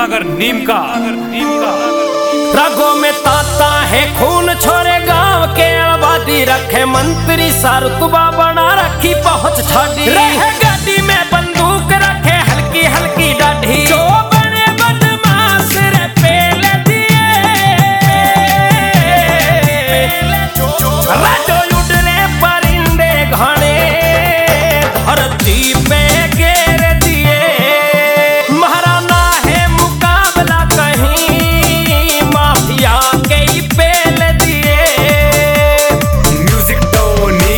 सागर नीम का रगों में ताता है खून, छोरे गांव के आबादी रखे मंत्री सारुतबा बना रखी पहुंच छाड़ी रहे गाड़ी में बंदूक रखे हल्की हल्की डाढ़ी जो बने बदमाश रे पेल दिए जो उड़ने परिंदे घने धरती पे घेर दिए महाराना है मुकाबला कहीं माफिया के ही पेल दिए म्यूजिक टोनी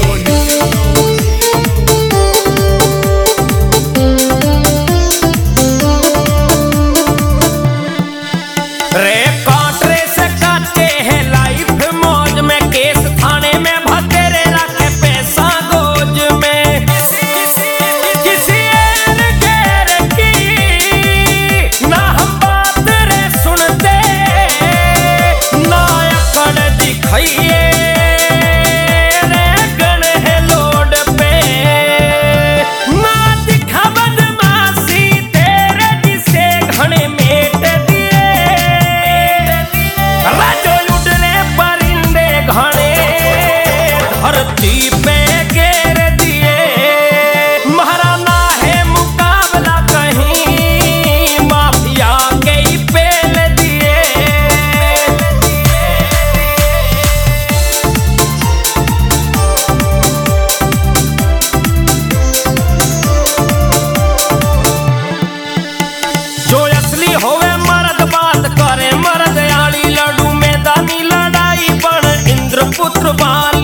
रे कांटरे से काटे हैं लाइफ मौज में केस थाने में भतेरे रखे पैसा गोज में किसी और गैर की ना हम बात रे सुनते ना अकड़ दिखाइए रे गण है लोड पे ना दिखा बदमाशी तेरे जिसे घने मेट दिए जो उड़ने परिंदे घने धरती पे घेर दिए महाराना है मुकाबला कहीं माफिया के ही पेल दिए जो असली होवे मर्द बात करे मर्द आली लड़ू मैदानी लड़ाई बन इंद्रपुत्र बाल